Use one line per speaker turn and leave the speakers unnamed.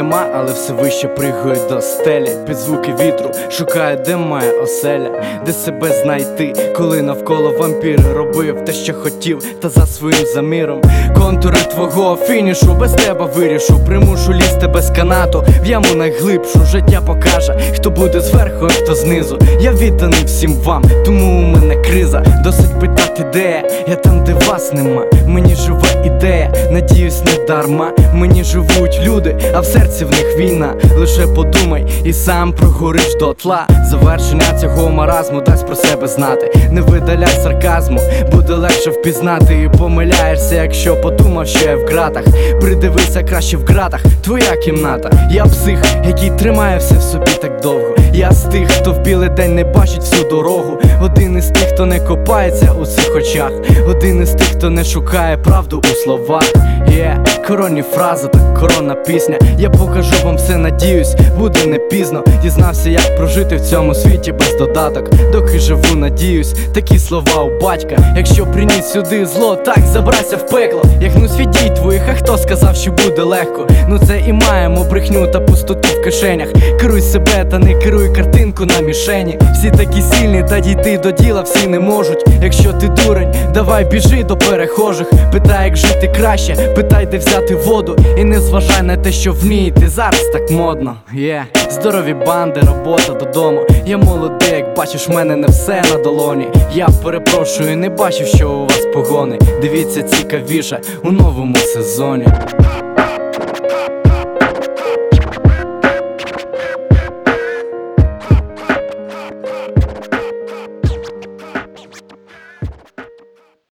нема, але все вище пригає до стелі. Під звуки вітру шукає, де має оселя, де себе знайти, коли навколо вампір робив те, що хотів, та за своїм заміром. Контури твого фінішу без тебе вирішу, примушу лізти без канату в яму найглибшу. Життя покаже, хто буде зверху, а хто знизу. Я відданий всім вам, тому у мене криза. Досить питати, де я там, де вас нема. Мені живе ідея, надіюсь, не дарма. Мені живуть люди, а в серці в них війна. Лише подумай і сам прогориш дотла. Завершення цього маразму дасть про себе знати. Не видаляй сарказму, буде легше впізнати. І помиляєшся, якщо подумав, що я в ґратах. Придивися краще в ґратах, твоя кімната. Я псих, який тримає все в собі так довго. Я з тих, хто в білий день не бачить всю дорогу. Один із тих, хто не копається у цих очах. Один із тих, хто не шукає правду у словах. Коронні фрази та коронна пісня. Я покажу вам все, надіюсь, буде не пізно. Дізнався, як прожити в цьому світі без додаток. Доки живу, надіюсь, такі слова у батька. Якщо приніс сюди зло, так забрайся в пекло. Я гнусь від дій твоїх, а хто сказав, що буде легко? Ну це і маємо брехню та пустоту в кишенях. Керуй себе та не керуй картинку на мішені. Всі такі сильні, та дійти до діла всі не можуть. Якщо ти дурень, давай біжи до перехожих. Питай, як жити краще, питай, де взяти воду. І не зважай на те, що вмієте, зараз так модно. Здорові банди, робота додому. Я молодий, як бачиш, в мене не все на долоні. Я перепрошую, не бачив, що у вас погони. Дивіться цікавіше у новому сезоні.